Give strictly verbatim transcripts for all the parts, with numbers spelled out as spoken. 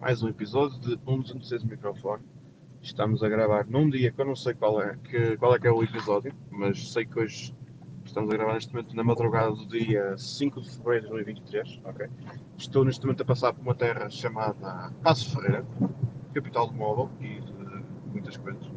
mais um episódio de um dos dezesseis microfone. Estamos a gravar num dia que eu não sei qual é que, qual é, que é o episódio, mas sei que hoje estamos a gravar neste momento na madrugada do dia cinco de fevereiro de dois mil e vinte e três. Okay? Estou neste momento a passar por uma terra chamada Passos Ferreira, capital do móvel e de muitas coisas.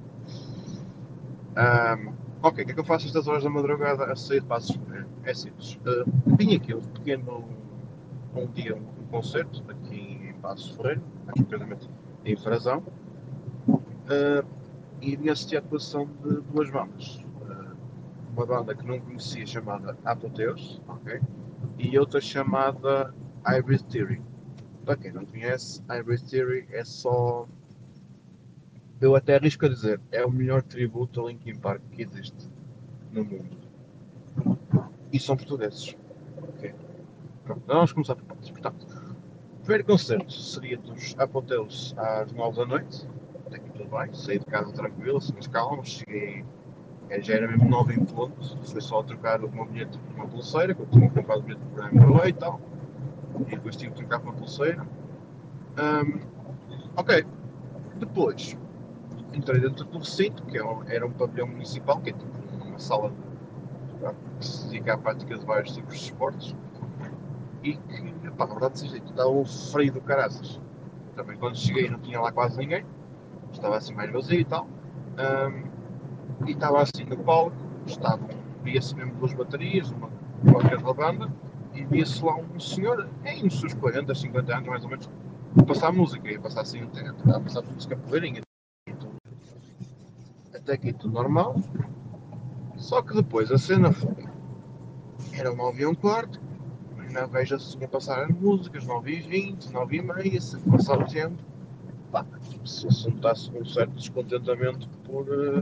Um, ok, o que é que eu faço estas horas da madrugada a sair de Passos Ferreira? É simples. Uh, vim aqui um pequeno um dia um, um concerto aqui em Passos Ferreira, mais concretamente em Frazão, uh, e vim assistir a atuação de duas bandas. Uh, uma banda que não conhecia chamada Apoteus, okay? E outra chamada Hybrid Theory. Para quem não conhece, Hybrid Theory é só. Eu até arrisco a dizer, é o melhor tributo a Linkin Park que existe no mundo. E são portugueses. Okay? Pronto, vamos começar por partes. Portanto, o primeiro concerto seria dos Apoteus às nove da noite. Até aqui tudo bem, saí de casa tranquilo, assim, mas calma, cheguei. Já era mesmo nove em ponto, foi só trocar o meu bilhete por uma pulseira, que eu tinha comprado o bilhete por M B A e tal. E depois tive que trocar por uma pulseira. Um, ok, depois entrei dentro do recinto, que era um pavilhão municipal, que é tipo uma sala que se dedica à prática de vários tipos de esportes. E que, pá, na verdade, seja, estava um frio do caraças. Também quando cheguei não tinha lá quase ninguém, estava assim mais vazio e tal. Um, e estava assim no palco, estavam, via-se mesmo duas baterias, uma qualquer da banda, e via-se lá um senhor, em uns seus quarenta, cinquenta anos mais ou menos, a passar música, ia passar assim, a passar música poeirinha. Até aqui tudo normal, só que depois a cena foi, era nove e um quarto, na veja assim a passar as músicas, nove e vinte, nove e meia, se passar o tempo, pá, se notasse um certo descontentamento por,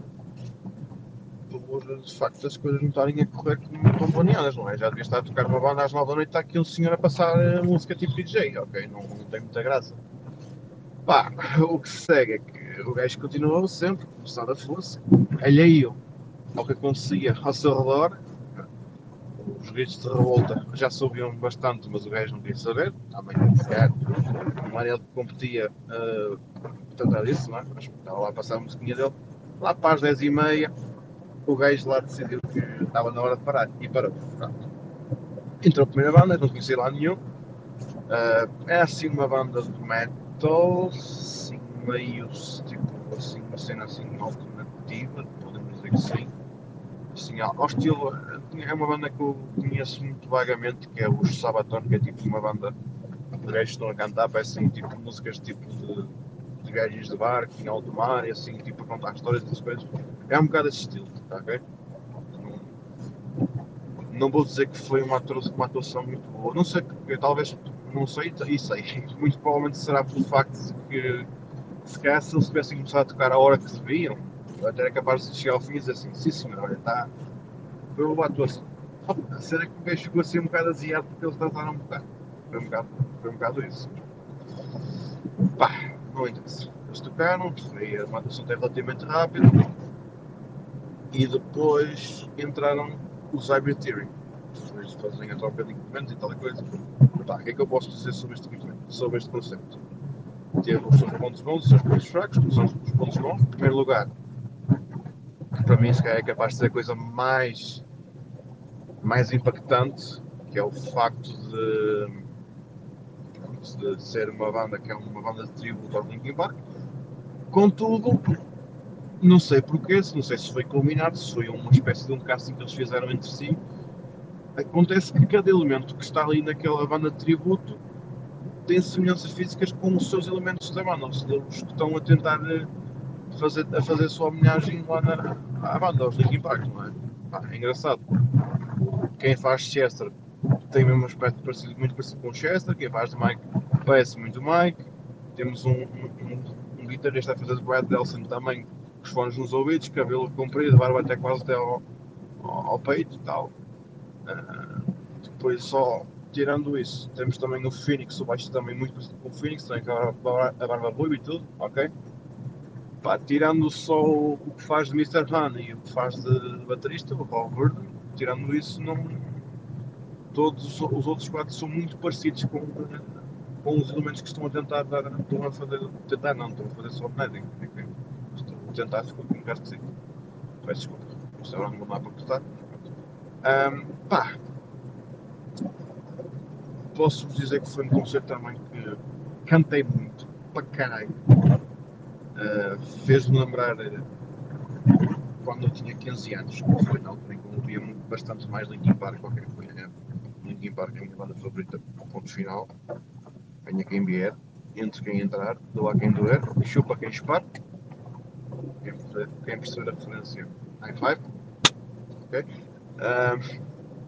por de facto as coisas não estarem a correr como estão planeadas, não é? Já devia estar a tocar uma banda às nove da noite, está aqui um senhor a passar a música tipo D J, ok? Não, não tem muita graça. Pá, o que se segue é que o gajo continuou sempre, começado a fosse, alheio ao que acontecia ao seu redor. Os gritos de revolta já se ouviam bastante, mas o gajo não queria saber. Também, se calhar, não era ele que competia uh, tratar disso, não é? Mas estava lá a passar a musiquinha dele. Lá para as dez e meia, o gajo lá decidiu que estava na hora de parar e parou. Pronto. Entrou a primeira banda, não conhecia lá nenhum. Uh, é assim uma banda de metal, assim, meio tipo assim, uma cena assim alternativa, podemos dizer que sim. Assim, ao estilo, é uma banda que eu conheço muito vagamente, que é os Sabaton, que é tipo uma banda de gajos que estão a cantar, parecem tipo músicas tipo de, de viagens de barco em alto mar e assim, tipo a contar histórias e essas coisas. É um bocado esse estilo, tá, ok? Não vou dizer que foi uma atuação, uma atuação muito boa, não sei, porque talvez, não sei, e sei, muito provavelmente será pelo facto de que se calhar se eles tivessem começado a tocar a hora que deviam, eu até era capaz de chegar ao fim e dizer assim, sim senhor, olha, está, foi uma boa atuação. A cena é que o gajo ficou assim um bocado aziado porque eles trataram um bocado, foi um bocado, foi um bocado isso. Pá, não interessa, eles tocaram, foi uma atuação até relativamente rápida, e depois entraram os Hybrid Theory. Depois fazem a troca de equipamentos e tal coisa. Tá, o que é que eu posso dizer sobre este equipamento, sobre este conceito? Teve os seus pontos bons e os seus pontos fracos, como são os pontos bons. Em primeiro lugar, que para mim se calhar é capaz de ser a coisa mais, mais impactante, que é o facto de, de ser uma banda que é uma banda de tributo ao Linkin Park. Contudo, não sei porquê, não sei se foi combinado, se foi uma espécie de um casting que eles fizeram entre si. Acontece que cada elemento que está ali naquela banda de tributo tem semelhanças físicas com os seus elementos da banda, os que estão a tentar fazer, a fazer a sua homenagem lá na, à banda, aos Linkin Park, não é? Ah, é engraçado. Quem faz Chester tem o mesmo aspecto parecido, muito parecido com o Chester, quem faz de Mike parece muito Mike. Temos um, um, um, um guitarrista a fazer de Brad Delson também, com os fones nos ouvidos, cabelo comprido, barba até quase até ao, ao, ao peito e tal. Uh, depois só tirando isso, temos também o Phoenix, o baixo também muito parecido com o Phoenix, também com a barba ruiva e tudo, ok? Pá, tirando só o que faz de mister Honey e o que faz de baterista, o Paul Gordon, tirando isso, não, todos os outros quatro são muito parecidos com, com os elementos que estão a tentar dar, estão a fazer, tentar não, estão a fazer só medem. Estou a tentar, ficou um bocado esquisito. Peço desculpa, isto agora não dá para cortar. Um, pá, posso-vos dizer que foi um concerto também que cantei muito, para caralho. Uh, Fez-me lembrar quando eu tinha quinze anos, que foi na altura em que eu ouvia bastante mais Linkin Park, qualquer coisa. Né? Linkin Park é a minha banda favorita, ponto final. Venha quem vier, entre quem entrar, dou a quem doer, chupa quem chupar. Quem perceber, quem perceber a referência, high five. Ok? Uh,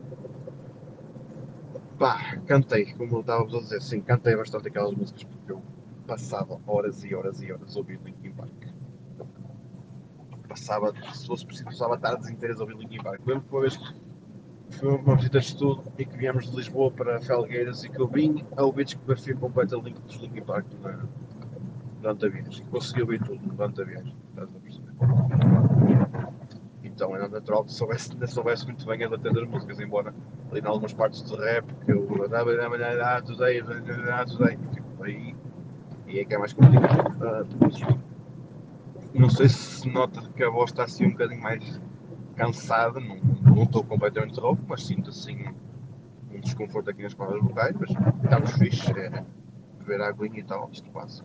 pá, cantei, como eu estava a dizer, sim, cantei bastante aquelas músicas porque eu passava horas e horas e horas a ouvir Linkin Park. Passava, se fosse preciso, passava tardes inteiras a ouvir Linkin Park. Lembro que uma vez foi uma visita de estudo e que viemos de Lisboa para Felgueiras e que eu vim a ouvir discografia completa de Linkin, dos Linkin Park na, durante a viagem. Consegui ouvir tudo durante a viagem, estás a perceber? Então era natural que soubesse, ainda soubesse muito bem a letra das músicas, embora ali em algumas partes de rap que eu ah, today, ah, today, tipo, aí, aí é que é mais complicado. Uh, não sei se se nota que a voz está assim um bocadinho mais cansada, não, não estou completamente rouco, mas sinto assim um desconforto aqui nas cordas vocais, mas estamos fixe, é beber aguinha e tal, isto passa.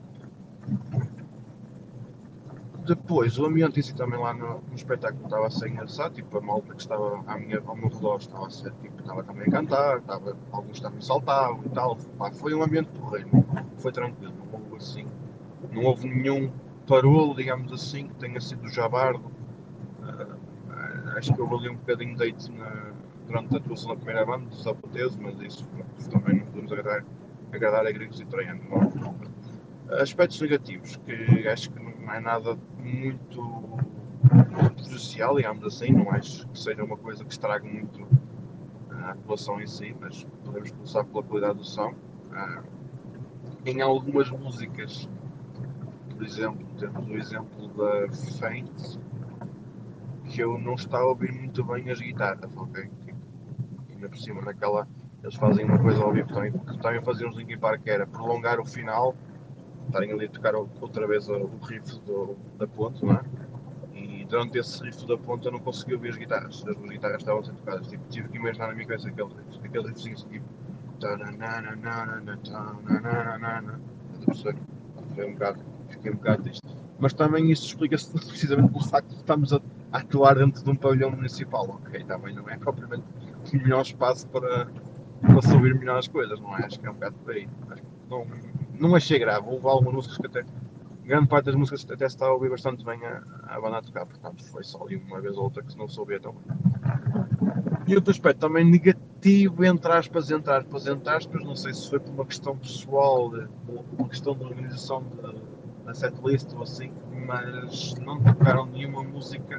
Depois, o ambiente em si também lá no, no espetáculo estava a ser engraçado, tipo, a malta que estava à minha, ao meu redor estava a ser, tipo, estava também a cantar, estava, alguns também saltavam e tal, pá, foi um ambiente porreiro, foi tranquilo, não houve assim, não houve nenhum parolo, digamos assim, que tenha sido jabardo. Uh, acho que houve ali um bocadinho de hate na, durante a atuação da primeira banda, dos apoteus, mas isso, isso também não podemos agradar, agradar a gregos e troianos. Aspectos negativos, que acho que não é nada muito prejudicial, digamos assim, não acho que seja uma coisa que estrague muito a atuação em si, mas podemos começar pela qualidade do som. Uh, em algumas músicas, por exemplo, temos o exemplo da Faint, que eu não estava a ouvir muito bem as guitarras, ok? Ainda por cima, naquela, eles fazem uma coisa ao vivo também, que também faziam os Linkin Park, que era prolongar o final, estarem ali a tocar outra vez o riff do, da ponte, não é? E durante esse riff da ponte eu não conseguia ouvir as guitarras, as duas guitarras estavam a ser tocadas, tipo, tive que imaginar na minha cabeça aquele riff, aquele riffzinho assim, tipo, foi um bocado, fiquei um bocado triste. Mas também isso explica-se precisamente pelo facto de estarmos a, a atuar dentro de um pavilhão municipal, ok? Também não é propriamente o melhor espaço para, para se ouvir melhores coisas, não é? Acho que é um bocado por aí. Não, não achei grave, houve algumas músicas que até, grande parte das músicas até se estava a ouvir bastante bem a, a banda a tocar, portanto foi só ali uma vez ou outra que se não soubia tão bem. E outro aspecto também negativo, entre aspas, entre aspas, entre aspas, não sei se foi por uma questão pessoal, uma questão de organização da setlist ou assim, mas não tocaram nenhuma música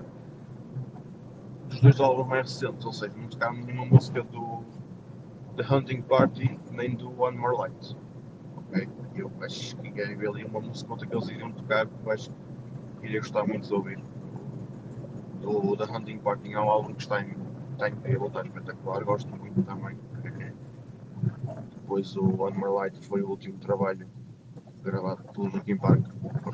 dos dois álbuns mais recentes, ou seja, não tocaram nenhuma música do The Hunting Party nem do One More Light. Okay? Eu acho que querem ver ali uma música outra que eles iriam tocar, eu acho que iria gostar muito de ouvir. Do The Hunting Party é um álbum que está em está incrível, está espetacular, gosto muito também. Depois o On My Light foi o último trabalho gravado pelo Linkin Park.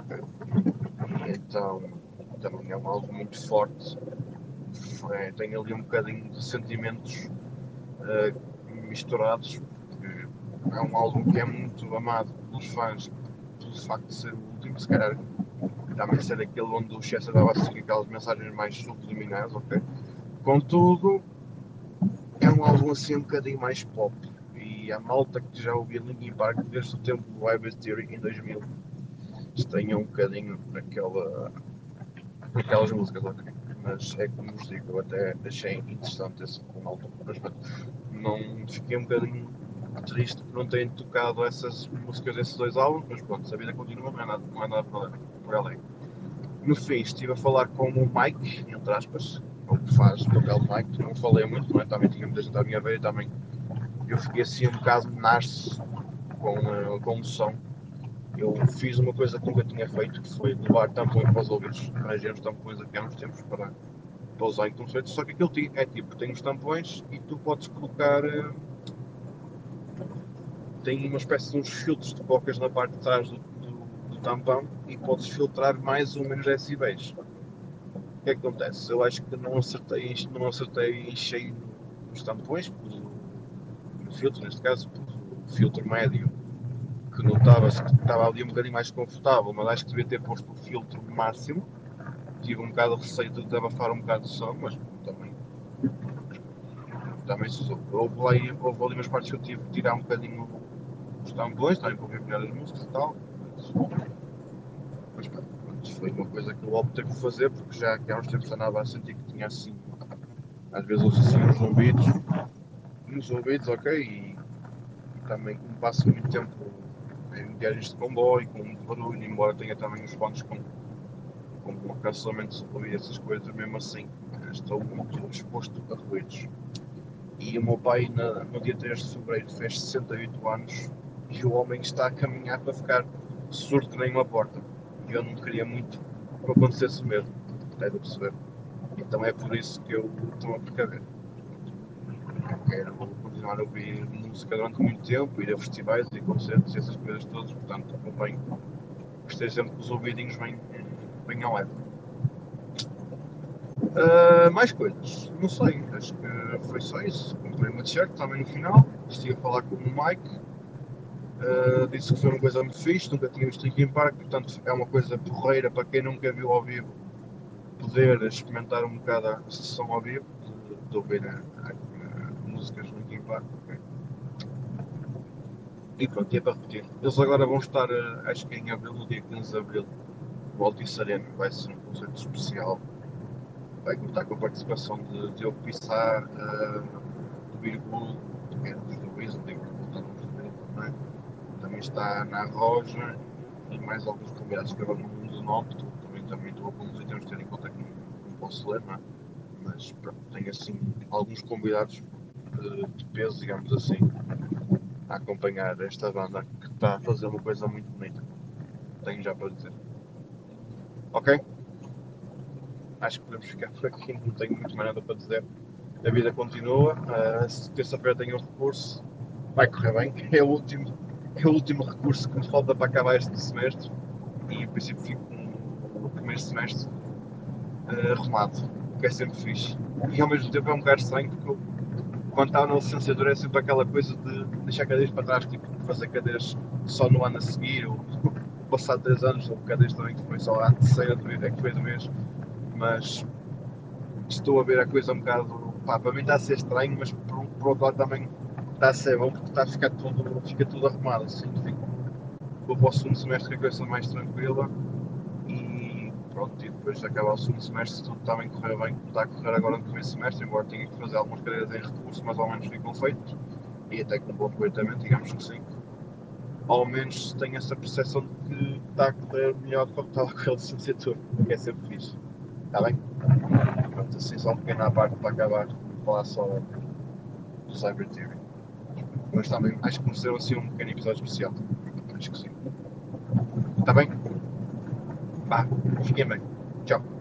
E então também é um álbum muito forte. É, tem ali um bocadinho de sentimentos uh, misturados. É um álbum que é muito amado pelos fãs pelo facto de ser o último, se calhar também ser aquele onde o Chester dava assim aquelas mensagens mais subliminares, ok? Contudo, é um álbum assim um bocadinho mais pop e a malta que já ouvia Linkin Park desde o tempo do Hybrid Theory em dois mil estranha um bocadinho naquela, naquelas músicas, ok? Mas é como vos digo, eu até achei interessante esse álbum, mas não fiquei um bocadinho triste por não terem tocado essas músicas desses dois álbuns, mas pronto, a vida continua, não é nada, não é nada por além. No fim, estive a falar com o Mike, entre aspas, o que faz o papel de Mike, não falei muito, não é? Também tinha muita gente à minha beira, também eu fiquei assim um bocado narce com, uh, com o som. Eu fiz uma coisa que nunca tinha feito, que foi levar tampões para os ouvidos, arranjei uns tampões aqui há uns tempos para, para usar em concertos, só que aquilo é tipo, tem os tampões e tu podes colocar uh, tem uma espécie de uns filtros que colocas na parte de trás do, do, do tampão e podes filtrar mais ou menos decibéis. O que é que acontece? Eu acho que não acertei, não acertei em cheio nos tampões, no filtro, neste caso, o filtro médio, que notava-se que estava ali um bocadinho mais confortável, mas acho que devia ter posto o filtro máximo. Tive um bocado de receio de abafar um bocado de som, mas também, também se usou. Houve, lá, houve ali umas partes que eu tive que tirar um bocadinho os tampões, também para ouvir melhor as músicas e tal. Mas, mas foi uma coisa que eu optei por fazer, porque já que há uns tempos andava a sentir que tinha assim, às vezes ouço assim uns zumbidos, nos ouvidos, ok, e, e também como passo muito tempo em viagens de comboio, com muito barulho, embora tenha também os fones com, com cancelamento de ruído, essas coisas, mesmo assim estou muito exposto a ruídos. E o meu pai, na, no dia três de fevereiro, fez sessenta e oito anos e o homem está a caminhar para ficar surdo que nem uma porta. E eu não queria muito que acontecesse o mesmo, deve perceber. Então é por isso que eu estou a precaver. Quero continuar a ouvir música durante muito tempo, ir a festivais e concertos e essas coisas todas, portanto convém que esteja sempre com os ouvidinhos bem, bem ao leve. Uh, mais coisas, não sei, acho que foi só isso. Comprei uma t-shirt também no final, estive a falar com o Mike, uh, disse que foi uma coisa muito fixe, nunca tinha visto Linkin Park, portanto é uma coisa porreira para quem nunca viu ao vivo, poder experimentar um bocado a sessão ao vivo, de, de ouvir a, a, a músicas do Linkin Park. Okay? E pronto, é para repetir. Eles agora vão estar, uh, acho que em abril, no dia quinze de abril, no Altice Arena, vai ser um concerto especial. Vai contar com a participação de Diogo Pissar, uh, do Virgul, que é do Weasel, digo, voltando do Weasel, não é? Também está na Roja e mais alguns convidados que agora não me uso o nome, também, também estou a conduzir, temos de ter em conta que não, não posso ler, não é? Mas pronto, tenho assim alguns convidados de, de peso, digamos assim, a acompanhar esta banda que está a fazer uma coisa muito bonita. Tenho já para dizer. Ok? Acho que podemos ficar por aqui, não tenho muito mais nada para dizer. A vida continua, uh, terça-feira tenho um recurso, vai correr bem, é o, último, é o último recurso que me falta para acabar este semestre e em princípio fico com o primeiro semestre uh, arrumado, o que é sempre fixe. E ao mesmo tempo é um bocado estranho porque eu, quando estava na licenciatura é sempre aquela coisa de deixar cadeiras para trás, tipo fazer cadeiras só no ano a seguir, ou passado três anos, ou cadeiras também que foi só a terceira é que foi do mês, mas estou a ver a coisa um bocado, pá, para mim está a ser estranho, mas por, por outro lado também está a ser bom porque está a ficar tudo, fica tudo arrumado, assim, fico, vou para o segundo semestre com a coisa mais tranquila e pronto, e depois de acabar o segundo semestre se tudo também correr bem, como está a correr agora no primeiro semestre, embora tenha que fazer algumas cadeiras em recurso, mas ao menos ficam feitos e até com bom aproveitamento, digamos que sim. Ao menos tenho essa percepção de que está a correr melhor do que estava com a licenciatura, que é sempre fixe. Está bem? Pronto, assim só um pequeno à parte para acabar, falar só do Cyber T V. Mas também acho que mereceu assim um pequeno episódio especial. Acho que sim. Está bem? Vá, fiquem bem. Tchau.